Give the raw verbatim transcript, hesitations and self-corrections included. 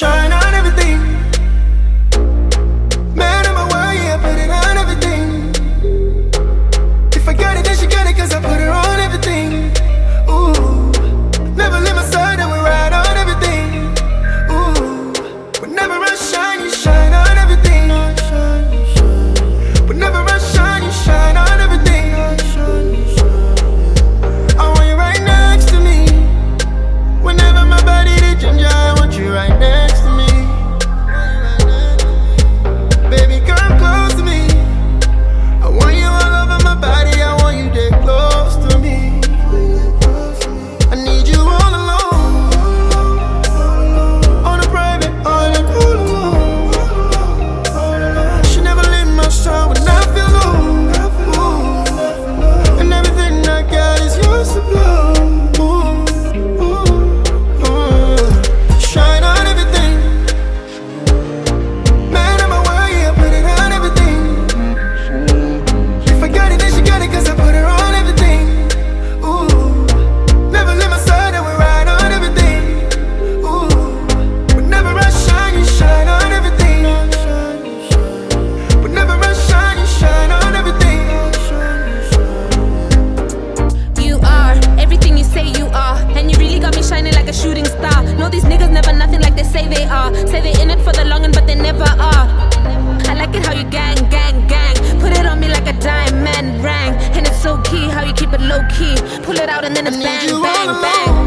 shine on everything. Man, I'm aware, yeah, put it on everything. If I got it, then she got it, cause I put her on everything. Ooh, never leave my side, and we ride on everything. Ooh, whenever I shine, you shine on everything. Whenever I shine, you shine on everything. I want you right next to me. Whenever my body the ginger, I want you right next to me. Baby, come close to me. I want you all over my body. I want you dead close to me. I need you all alone, on a private island, all alone. She never leave my side when I feel low. Ooh, and everything I got is yours to blow. Ooh, ooh, ooh. Shine on everything. Man, I'm aware, yeah, put it on everything. If I got it, then she got it, cause I put her on everything. Ooh, never leave my side, and we ride on everything. Ooh, whenever I shine, you shine on everything. Whenever I shine, you shine on everything. You are everything you say you are, and you really got me shining like a shooting star. No, these niggas never nothing like they say they are. Say they in it for the long run, but they never are. I like it how you gang, gang, gang. Put it on me like a diamond ring, and it's so key how you keep it low key. Pull it out and then it's I need bang, you all bang, alone. bang.